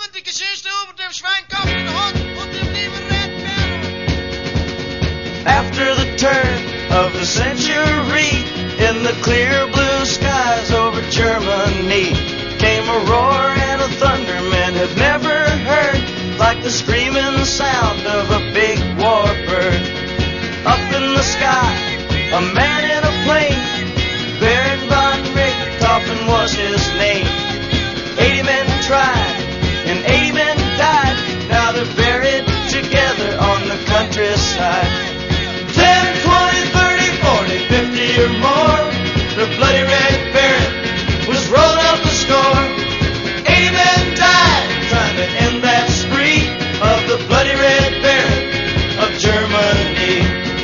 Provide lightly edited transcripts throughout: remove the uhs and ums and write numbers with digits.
und die Geschichte über dem Schweinkopf in den Hund und dem lieben Red Bären. After the turn of the century, in the clear blue skies over Germany, came a roar and a thunder men had never heard, like the screaming sound of a big warbird. Up in the sky, a man in a plane, Baron von Richthofen was his name. 80 men tried and 80 men died. Now they're buried together on the countryside. 10, 20, 30, 40, 50 or more, the bloody Red Baron was rolling up the score. 80 men died trying to end that spree of the bloody Red Baron of Germany.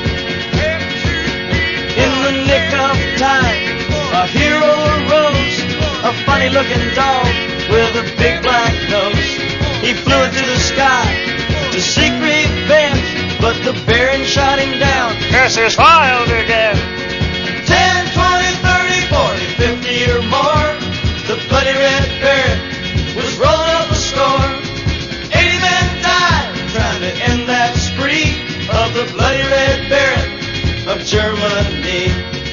In the nick of time, a hero arose, a funny-looking dog with a big black nose. He flew into the sky to seek revenge, but the Baron shot him down. Curse his wild again. 10, 20, 30, 40, 50 or more, the bloody Red Baron was rolling up a score. 80 men died trying to end that spree of the bloody Red Baron of Germany.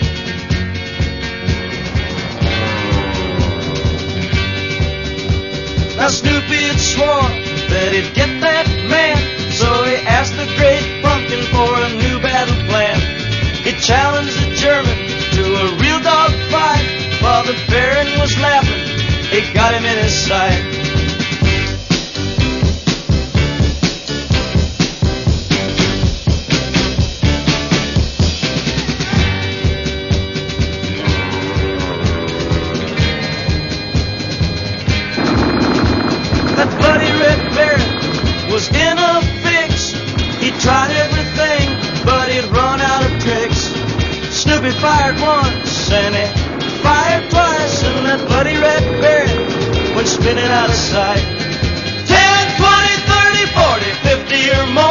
Now Snoopy had swore that he'd get that man, so he asked the Great Pumpkin for a new battle plan. He challenged the German to a real dog fight. While the Baron was laughing, he got him in his sight. In a fix, he tried everything, but he'd run out of tricks. Snoopy fired once, and he fired twice, and that bloody Red Baron went spinning out of sight. 10, 20, 30, 40, 50 or more.